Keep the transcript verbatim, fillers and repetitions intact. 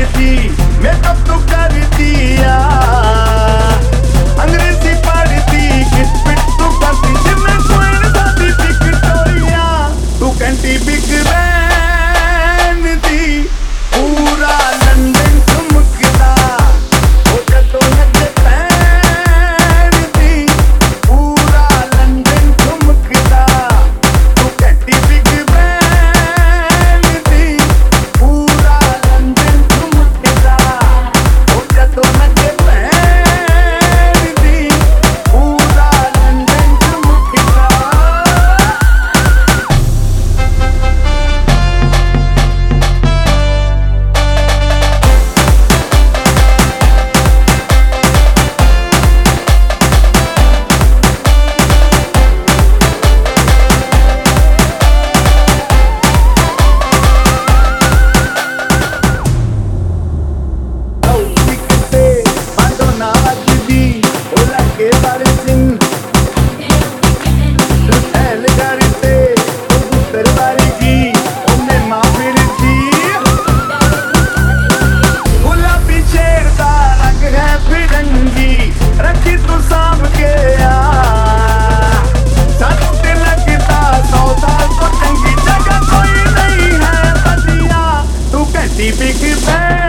थी मेकअप तो कर दिया, अंग्रेजी पढ़ती किट पिट तू करती जिम में कोई शादी विक्टोरिया, तू कंटी बिग बैन थी पूरा लंदन चमकता, वो तो नचे पैन थी पूरा लंदन चमकता, तू कंटी बिग बैन थी पूरा लंदन चमकता, वो तो नचे पैन थी पूरा लंदन चमकता। रखी तू सांभ के सानू ते लगता सौ साल तो चंगी जगह कोई नहीं है बदिया, तू कहती बिग बैन